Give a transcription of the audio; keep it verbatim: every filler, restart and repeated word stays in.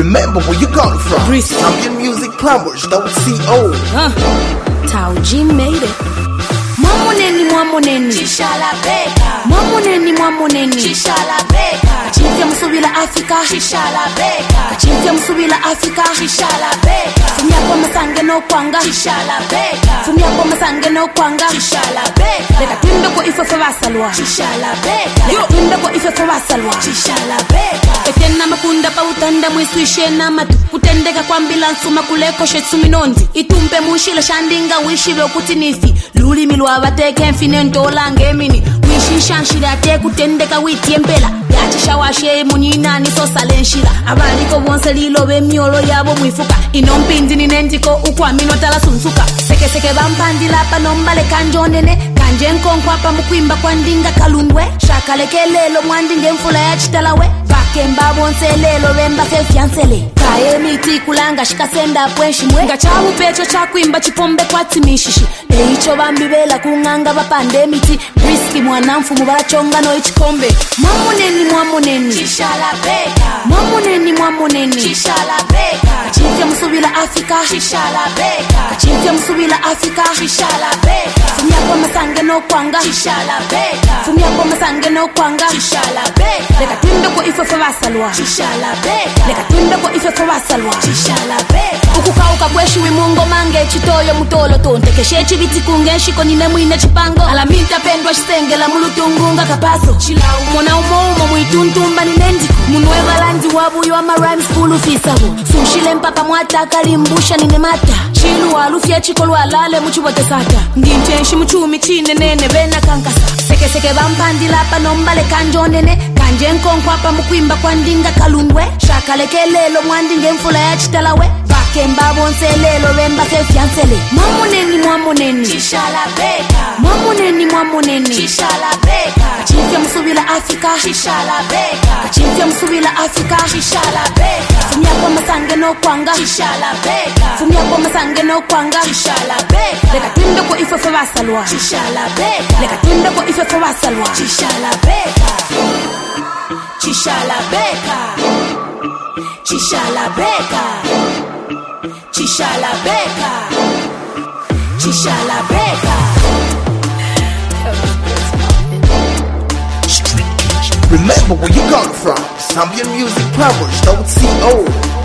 Remember where you come from. Champion Music Plumbers, don't see old. Huh. Tao G made it. Mwamoneni mwamoneni Chishala beka. Mwamoneni mwamoneni Chishala beka. Kachimfya musubila Afrika. Chishala beka. Kachimfya musubila Afrika. Chishala beka. Fumya kwa masange no kwanga. Chishala beka. Fumya kwa masange no kwanga. Chishala beka. Leka tunde ko ife fa basalwa. Chishala beka. Leka tunde ko ife fa basalwa. Chishala beka. Ekena makunda pa utanda mwiswishe na matu. Kutendeka kwa ambulansu makuleko shetsumi nondi. Itumpe mushile shandinga wishibe okuti nifi. Luli milwa bateke mfine ntola ngemini. Wishi shanshira ate kutendeka witi empela. Yachisha washe munyina niso salenshira. Abaliko bonse lilo bemyolo yabo mwifuka. Inompindi ninendiko ukwamino tala sunsuka. Seke seke bampandila pa nombale kanjonene. Kanje nkonkwa pa mukwimba kwa ndinga kalundwe. Shaka lekelelo mwandinge mfula ya chitalawe. Bakemba bonse lelo bemba fe fiancele. Kaye miti kulanga shikasenda pwenshimwe. Ngachawu pecho chakwimba chipombe kwa timishishi. Eicho bambibela kunganga bapande miti. Briski mwanamfu mubarachonga no ichikombe. Mwamoneni mwamoneni Chishala beka. Mwamoneni mwamoneni Chishala beka. Kachimfya musubila Afrika. Chishala beka. Kachimfya musubila Afrika. Chishala beka. Fumya kwa masange no kwanga. Chishala beka. Fumya kwa masange no kwanga. Chishala beka. Leka tunde ko ife fa basalwa. Chishala beka. Leka tunde ko ife fa basalwa. Chishala beka. Ukukauka kweshi wimungo mange chitoyo mutolo tonte keshechi vitikunge shiko nine mwine chipango alaminta pendwa shisengela mulutungunga kapaso chilau mona umoumo mwituntumba ninendiko munweva lanzi wabuyo ama rhyme school ufisabo sushile mpaka mwata kalimbusha nine mata chilu walufya chiko lwalale muchibote sata nginjenshi muchumi chine nene bena kankasa seke seke bampandila pa nombale kanjonene kanje nkonkwa pa mukwimba kwa ndinga kalundwe shaka lekelelo mwandinge mfula ya chitalawe Bakemba bonse lelo bemba fe fiancele. Mwamoneni mwamoneni Chishala beka. Mwamoneni mwamoneni Chishala beka. Kachimfya musubila Afrika. Chishala beka. Kachimfya musubila Afrika. Chishala beka. Fumya kwa masange no kwanga. Chishala beka. Fumya kwa masange no kwanga. Chishala beka. Leka tunde ko ife fa basalwa. Chishala beka. Leka tunde ko ife fa basalwa. Chishala beka. Chishala beka. Chishala beka. Chishala beka. Chishala beka. Remember where you come from. Champion Music Plumbers, don't see old.